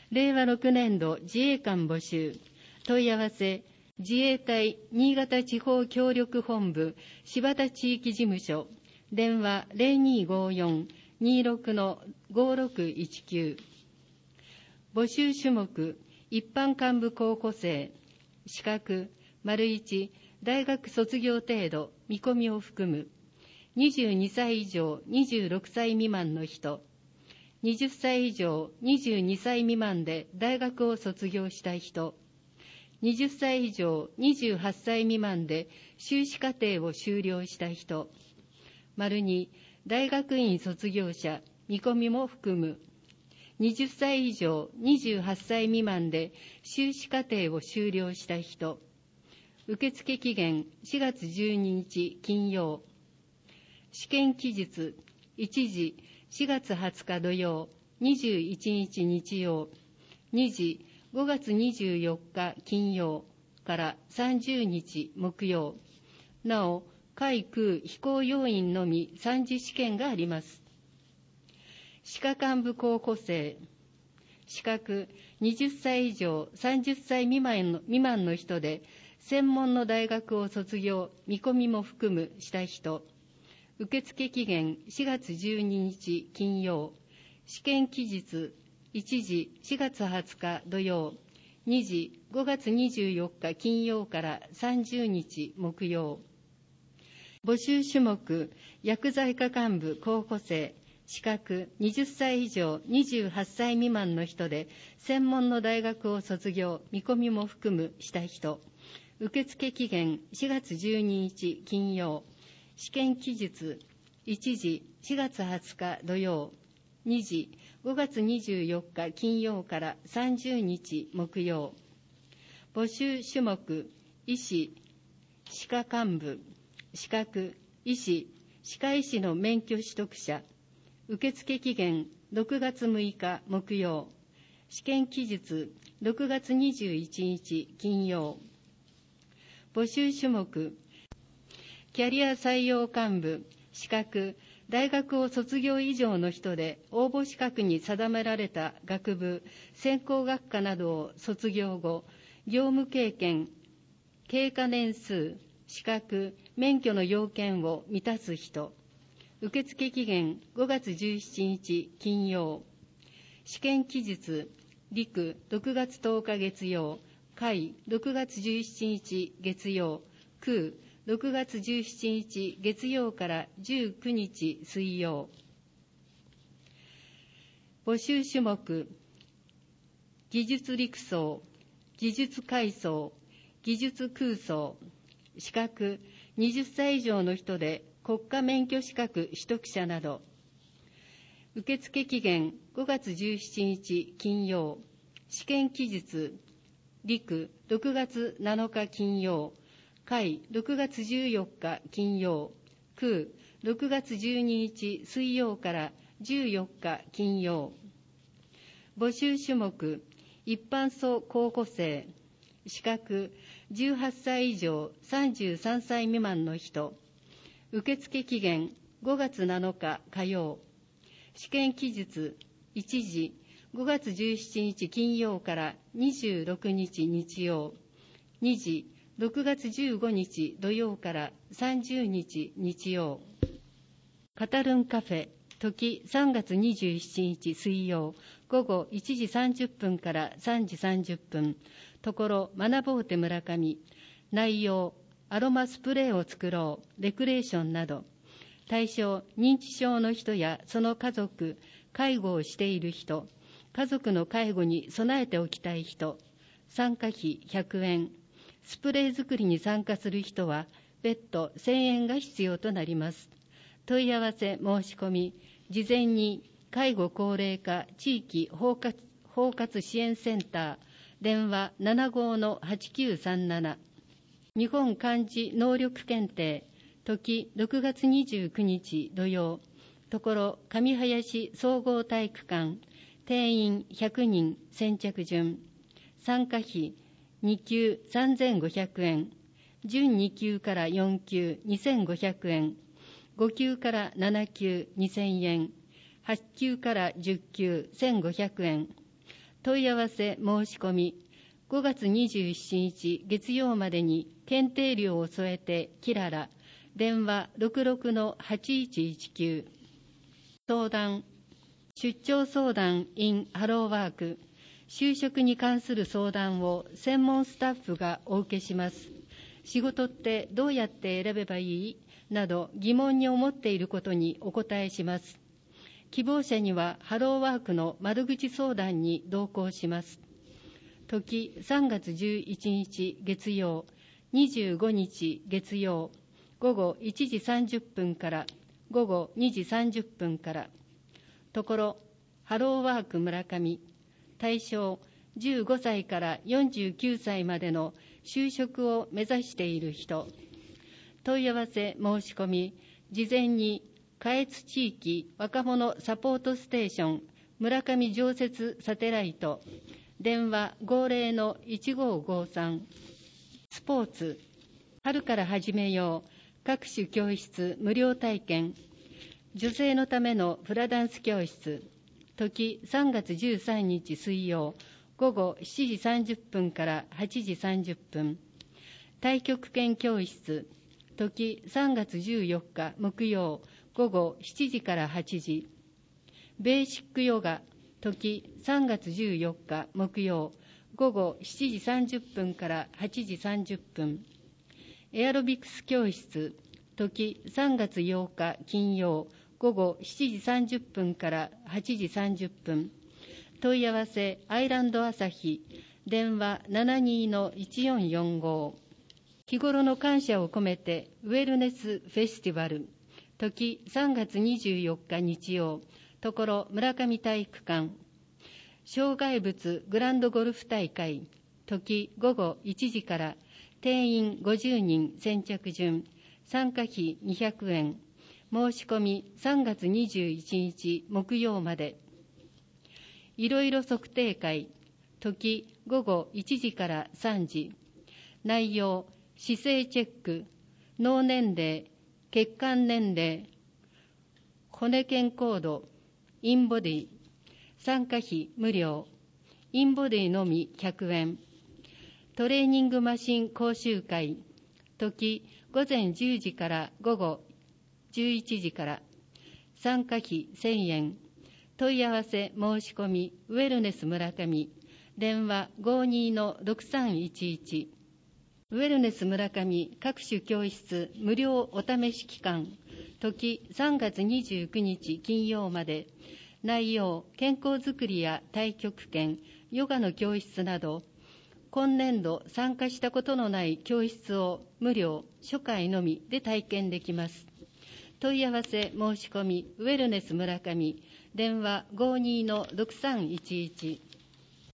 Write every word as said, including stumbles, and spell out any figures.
れいわろくねんど自衛官募集。問い合わせ、自衛隊新潟地方協力本部新発田地域事務所、電話 ゼロにーごーよん にーろく ごーろくいちきゅう。募集種目、一般幹部候補生。資格、丸いち、大学卒業程度、見込みを含む。にじゅうにさい以上、にじゅうろくさい未満の人。はたち以上、にじゅうにさい未満で大学を卒業した人。はたち以上、にじゅうはっさい未満で修士課程を修了した人。丸に、大学院卒業者、見込みも含む。はたち以上、にじゅうはっさい未満で修士課程を修了した人。受付期限しがつじゅうににち金曜。試験期日いちじしがつはつか土曜、にじゅういちにち日曜、にじごがつにじゅうよっか金曜からさんじゅうにち木曜。なお、海空飛行要員のみさん次試験があります。歯科幹部候補生。資格、はたち以上、さんじゅっさい未満の未満の人で、専門の大学を卒業、見込みも含むした人。受付期限しがつじゅうににち金曜。試験期日いちじしがつはつか土曜、にじごがつにじゅうよっか金曜からさんじゅうにち木曜。募集種目、薬剤科幹部候補生。資格、はたち以上、にじゅうはっさい未満の人で、専門の大学を卒業、見込みも含むした人。受付期限しがつじゅうににち金曜。試験期日いちじしがつはつか土曜、にじごがつにじゅうよっか金曜からさんじゅうにち木曜。募集種目、医師、歯科幹部。資格、医師、歯科医師の免許取得者。受付期限ろくがつむいか木曜。試験期日ろくがつにじゅういちにち金曜。募集種目、キャリア採用幹部。資格、大学を卒業以上の人で応募資格に定められた学部、専攻学科などを卒業後、業務経験、経過年数、資格、免許の要件を満たす人。受付期限ごがつじゅうしちにち金曜。試験期日、陸ろくがつとおか月曜、海ろくがつじゅうしちにち月曜、空ろくがつじゅうしちにち月曜からじゅうくにち水曜。募集種目、技術陸曹、技術海曹、技術空曹。資格、はたち以上の人で国家免許資格取得者など。受付期限ごがつじゅうしちにち金曜。試験期日、陸ろくがつなのか金曜、海ろくがつじゅうよっか金曜、空ろくがつじゅうににち水曜からじゅうよっか金曜。募集種目、一般層候補生。資格、じゅうはっさい以上さんじゅうさんさい未満の人。受付期限ごがつなのか火曜。試験期日いちじごがつじゅうしちにち金曜からにじゅうろくにち日曜、にじろくがつじゅうごにち土曜からさんじゅうにち日曜。カタルンカフェ、時さんがつにじゅうしちにち水曜、午後いちじさんじゅっぷんからさんじさんじゅっぷん、ところ学ぼうて村上。内容、アロマスプレーを作ろう、レクレーションなど。対象、認知症の人やその家族、介護をしている人、家族の介護に備えておきたい人。参加費ひゃくえん。スプレー作りに参加する人は別途せんえんが必要となります。問い合わせ申し込み、事前に介護高齢化地域包括、包括支援センター、電話 ななごーのはちきゅうさんなな。日本漢字能力検定、時ろくがつにじゅうくにち土曜、ところ上林総合体育館、定員ひゃくにん先着順。参加費にきゅうさんぜんごひゃくえん、準にきゅうからよんきゅうにせんごひゃくえん、ごきゅうからななきゅうにせんえん、はちきゅうからじゅっきゅうせんごひゃくえん。 問い合わせ申し込み、ごがつにじゅうしちにち月曜までに検定料を添えてキララ、電話 ろくろくのはちいちいちきゅう。相談、出張相談 in ハローワーク、就職に関する相談を専門スタッフがお受けします。仕事ってどうやって選べばいいなど疑問に思っていることにお答えします。希望者にはハローワークの窓口相談に同行します。時さんがつじゅういちにち月曜、にじゅうごにち月曜、ごごいちじさんじゅっぷんからごごにじさんじゅっぷんから。ところ、ハローワーク村上、対象じゅうごさいからよんじゅうきゅうさいまでの就職を目指している人。問い合わせ申し込み、事前に下越地域若者サポートステーション村上常設サテライト、電話号令のいちごーごーさん。スポーツ、春から始めよう各種教室無料体験、女性のためのフラダンス教室、時さんがつじゅうさんにち水曜、ごごしちじさんじゅっぷんからはちじさんじゅっぷん。太極拳教室、時さんがつじゅうよっか木曜、ごごしちじからはちじ。ベーシックヨガ、時さんがつじゅうよっか木曜、ごごしちじさんじゅっぷんからはちじさんじゅっぷん。エアロビクス教室、時さんがつようか金曜、ごごしちじさんじゅっぷんからはちじさんじゅっぷん。問い合わせアイランド朝日、電話 ななにのいちよんよんご。日頃の感謝を込めてウェルネスフェスティバル、時さんがつにじゅうよっか日曜、ところ村上体育館。障害物グランドゴルフ大会、時ごごいちじから、定員ごじゅうにん先着順、参加費にひゃくえん、申し込みさんがつにじゅういちにち木曜まで。いろいろ測定会、時ごごいちじからさんじ。内容、姿勢チェック、脳年齢、血管年齢、骨健康度、インボディ、参加費無料、インボディのみひゃくえん。トレーニングマシン講習会、時ごぜんじゅうじからごごじゅういちじから、参加費せんえん。問い合わせ申し込みウェルネス村上、電話 ごにのろくさんいちいち。ウェルネス村上各種教室無料お試し期間、時さんがつにじゅうくにち金曜まで。内容、健康づくりや太極拳、ヨガの教室など、今年度参加したことのない教室を無料、初回のみで体験できます。問い合わせ申し込みウェルネス村上、電話 ごにのろくさんいちいち。